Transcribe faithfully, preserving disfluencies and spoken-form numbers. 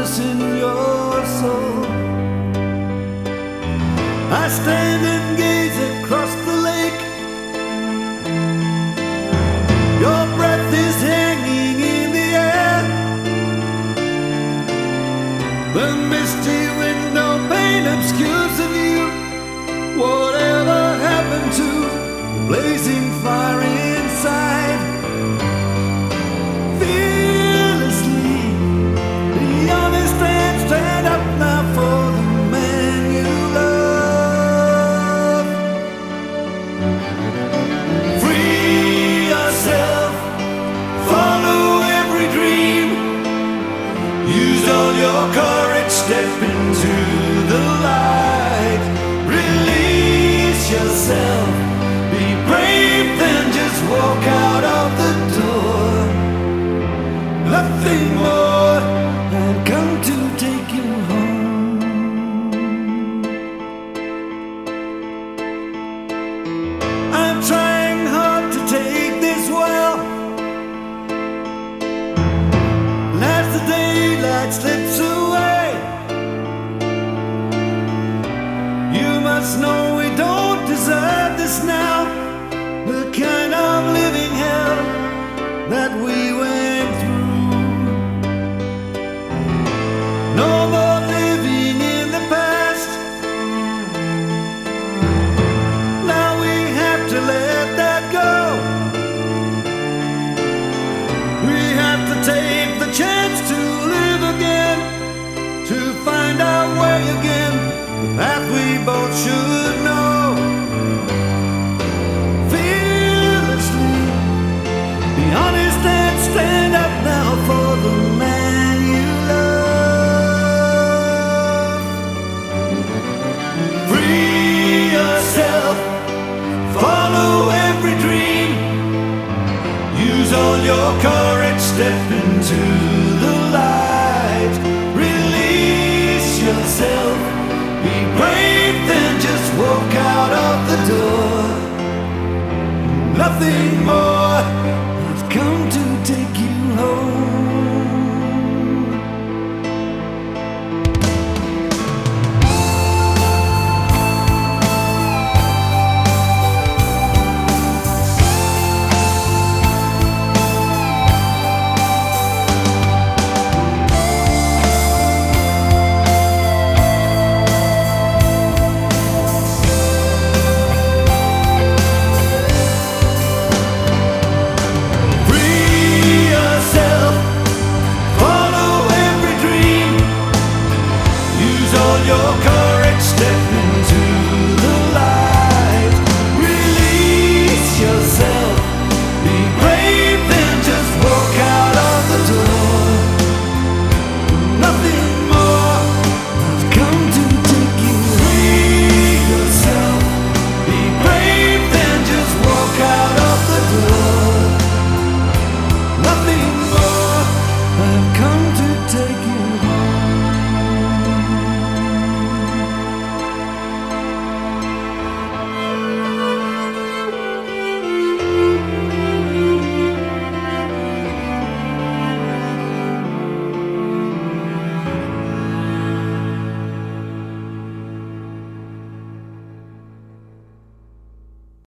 loosen your soul. I stand and gaze across the lake. Your breath is hanging in the air. The misty window pane obscures the view. Whatever happened to the blazing fire inside? Fearlessly, be honest and stand up now for the man you love. Free yourself, follow every dream. Use all your courage, step into the light. Release yourself, be brave, then just walk out of the door. Nothing more, I've come to take you home. I'm trying hard to take this well, and as the daylight slips away, you must know we don't deserve this now. The kind of living hell that we went through. No more living in the past. Now we have to let that go. We have to take the chance to live again, to find our way again, the path we both should know. Fearlessly, be honest and stand up now for the man you love. Free yourself, follow every dream. Use all your courage, step into the light. Release yourself, be brave, then just walk out of the door. Nothing more.